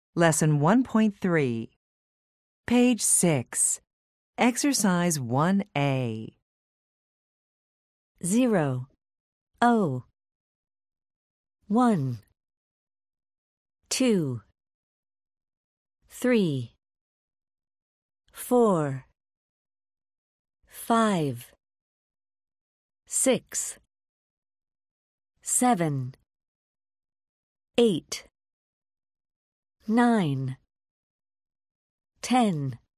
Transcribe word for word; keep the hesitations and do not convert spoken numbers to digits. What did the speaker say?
Lesson one point three. Page six. Exercise one A. Zero. O. One. Two. Three. Four. Five. Six. Seven. Eight. Nine. Ten.